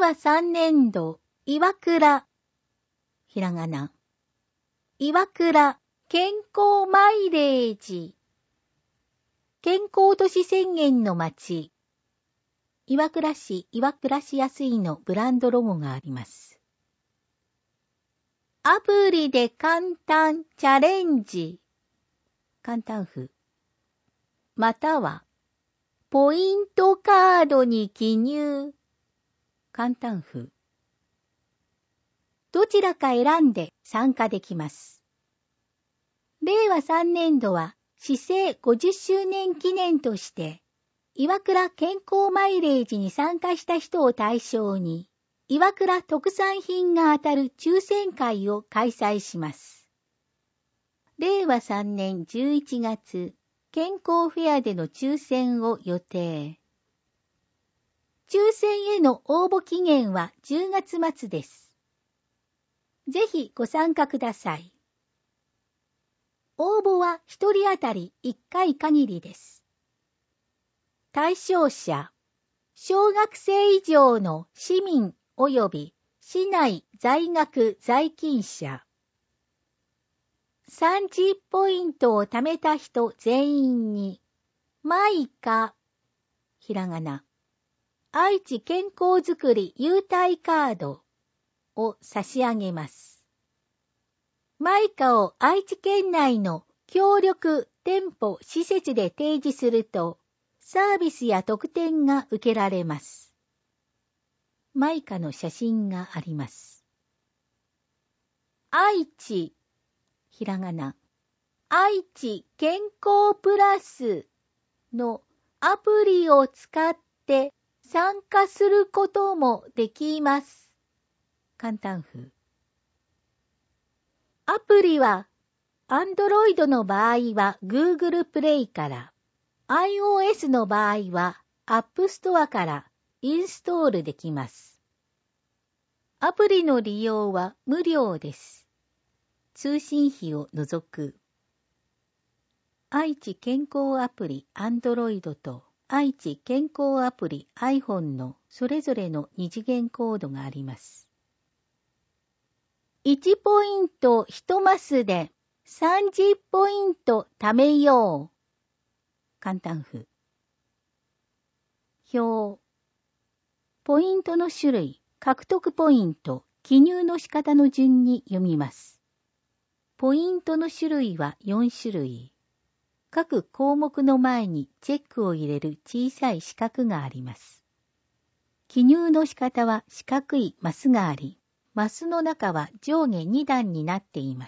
和3年度、岩倉。ひらがな。岩倉、健康マイレージ。健康都市宣言の町。岩倉市岩倉市安いのブランドロゴがあります。アプリで簡単チャレンジ。簡単符。または、ポイントカードに記入。簡単符。どちらか選んで参加できます。令和3年度は市政50周年記念として、岩倉健康マイレージに参加した人を対象に、岩倉特産品が当たる抽選会を開催します。令和3年11月、健康フェアでの抽選を予定。抽選への応募期限は10月末です。ぜひご参加ください。応募は1人当たり1回限りです。対象者、小学生以上の市民及び市内在学在勤者。30ポイントを貯めた人全員に、マイカ、ひらがな、愛知健康づくり優待カードを差し上げます。マイカを愛知県内の協力店舗施設で提示すると、サービスや特典が受けられます。マイカの写真があります。愛知、ひらがな、愛知健康プラスのアプリを使って参加することもできます。簡単符。アプリは Android の場合は Google Play から、iOS の場合は App Store からインストールできます。アプリの利用は無料です。通信費を除く。愛知健康アプリ Android と愛知健康アプリ iPhone のそれぞれの二次元コードがあります。1ポイント1マスで30ポイント貯めよう。簡単符。表。ポイントの種類、獲得ポイント、記入の仕方の順に読みます。ポイントの種類は4種類。各項目の前にチェックを入れる小さい四角があります。記入の仕方は四角いマスがあり、マスの中は上下2段になっています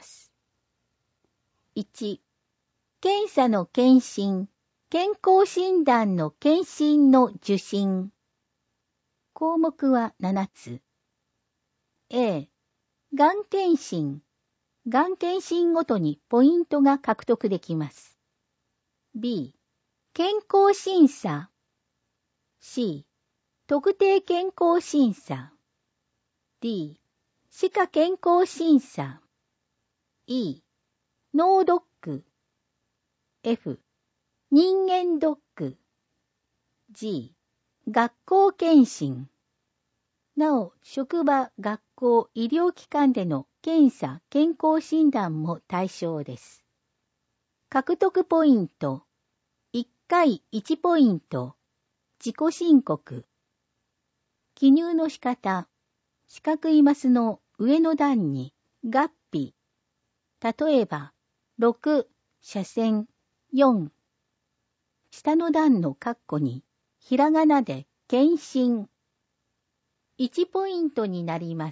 。1、検査の検診、健康診断の検診の受診。項目は7つ。A、がん検診。がん検診ごとにポイントが獲得できます。B、健康審査。C、特定健康審査。D、歯科健康審査。E、脳ドック。F、人間ドック。G、学校検診。なお、職場、学校、医療機関での検査、健康診断も対象です。獲得ポイント。1回1ポイント。自己申告。記入の仕方。四角いマスの上の段に合否。例えば、6、斜線、4。下の段の括弧に、ひらがなで検診。1ポイントになります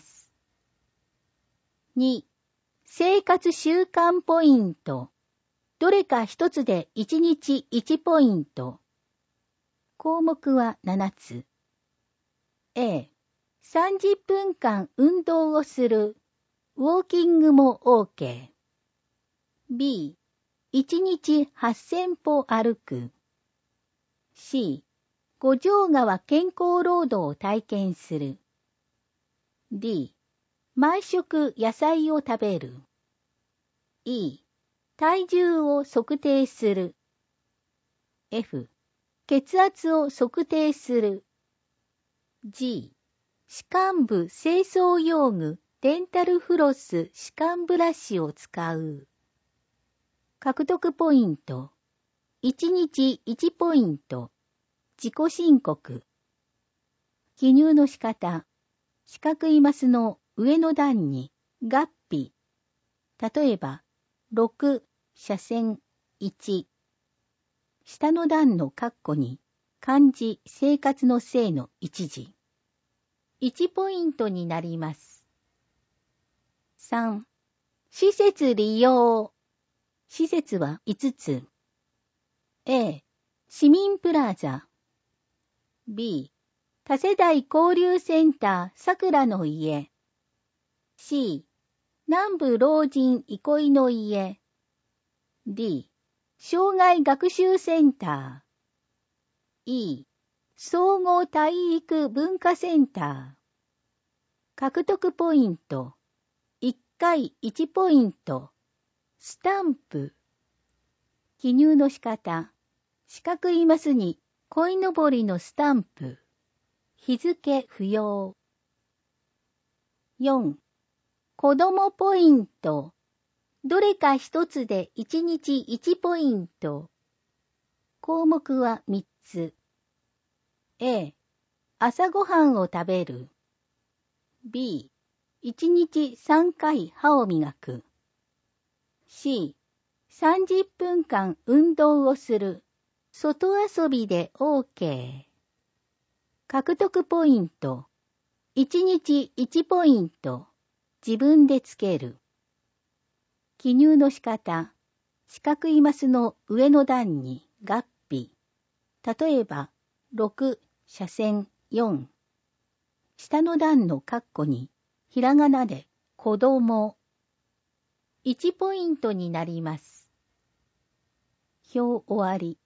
。2、生活習慣ポイント。どれか一つで1日1ポイント。項目は7つ。A、30分間運動をする。ウォーキングも OK。B、1日8000歩歩く。C、五条川健康労働を体験する。D、毎食野菜を食べる。E、体重を測定する。F、血圧を測定する。G、 歯間部清掃用具、デンタルフロス、歯間ブラシを使う。獲得ポイント。1日1ポイント。自己申告。記入の仕方。四角いマスの上の段に合皮。例えば、6、斜線、1。下の段の括弧に漢字、生活の生の一字。1ポイントになります。3、施設利用。施設は5つ。A、市民プラザ。B、多世代交流センターさくらの家。C、南部老人憩いの家。D、障害学習センター。E、総合体育文化センター。獲得ポイント。1回1ポイント。スタンプ。記入の仕方。四角いマスに鯉のぼりのスタンプ。日付不要。4、子供ポイント。どれか一つで1日1ポイント。項目は3つ。A、朝ごはんを食べる。B、1日3回歯を磨く。C、30分間運動をする。外遊びで OK。獲得ポイント。1日1ポイント。自分でつける。記入の仕方。四角いマスの上の段に合皮。例えば、6、斜線、4。下の段の括弧に、ひらがなで子供。1ポイントになります。表終わり。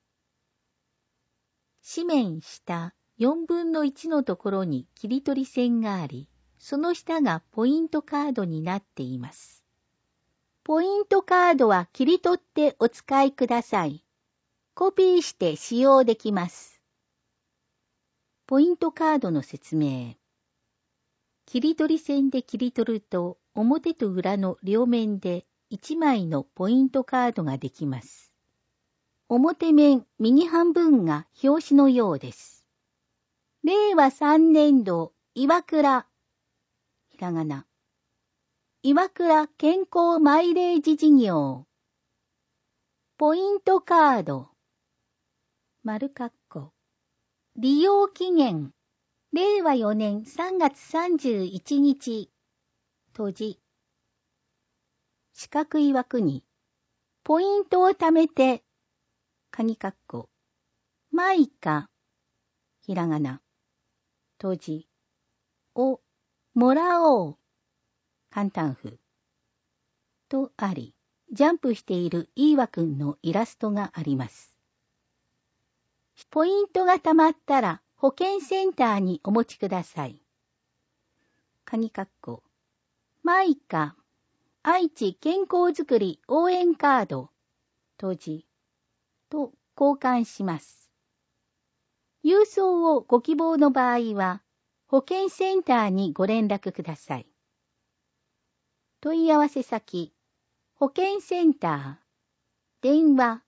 紙面下4分の1のところに切り取り線があり、その下がポイントカードになっています。ポイントカードは切り取ってお使いください。コピーして使用できます。ポイントカードの説明。切り取り線で切り取ると、表と裏の両面で1枚のポイントカードができます。表面右半分が表紙のようです。令和3年度岩倉。ひらがな。岩倉健康マイレージ事業。ポイントカード。丸括弧。利用期限。令和4年3月31日。閉じ。四角い枠に、ポイントを貯めて、鍵括弧。マイカ。ひらがな。閉じ。を、もらおう。簡単符。とあり、ジャンプしているイーワくんのイラストがあります。ポイントが貯まったら保健センターにお持ちください。鍵括弧。マイカ、愛知健康づくり応援カード、閉じ、と交換します。郵送をご希望の場合は、保健センターにご連絡ください。問い合わせ先、保健センター、電話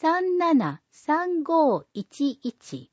373511。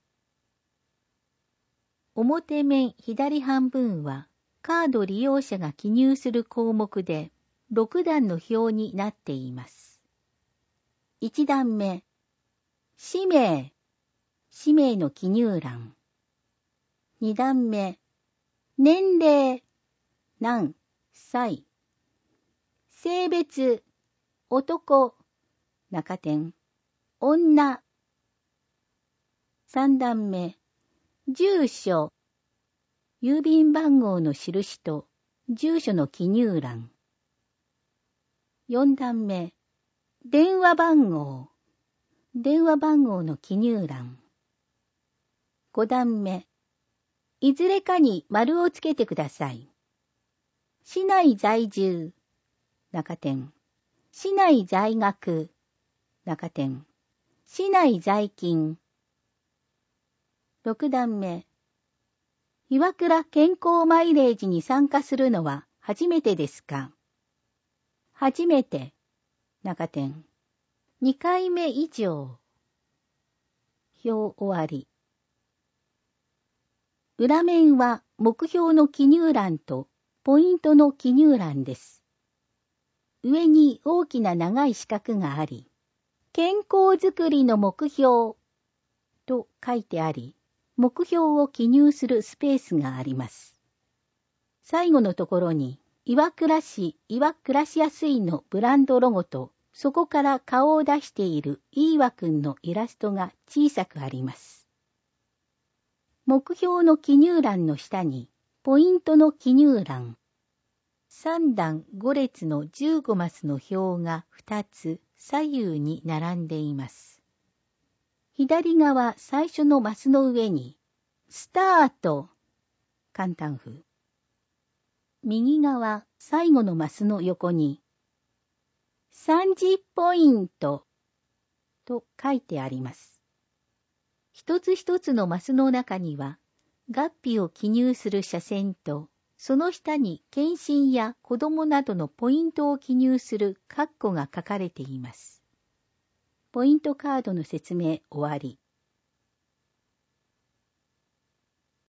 表面左半分はカード利用者が記入する項目で6段の表になっています。1段目、氏名、氏名の記入欄。2段目、年齢、何歳。性別、男、中点、女。3段目、住所、郵便番号の印と住所の記入欄。4段目、電話番号、電話番号の記入欄。5段目、いずれかに丸をつけてください。市内在住、中点。市内在学、中点。市内在勤。6段目。 岩倉健康マイレージに参加するのは初めてですか？初めて。中点。2回目以上。表終わり。裏面は目標の記入欄とポイントの記入欄です。上に大きな長い四角があり、健康づくりの目標と書いてあり、目標を記入するスペースがあります。最後のところに、岩倉市岩倉しやすいのブランドロゴと、そこから顔を出している飯和くんのイラストが小さくあります。目標の記入欄の下に、ポイントの記入欄。3段5列の15マスの表が2つ左右に並んでいます。左側最初のマスの上に、スタート、簡単符。右側最後のマスの横に、30ポイントと書いてあります。一つ一つのマスの中には、合否を記入する斜線と、その下に検診や子供などのポイントを記入する括弧が書かれています。ポイントカードの説明終わり。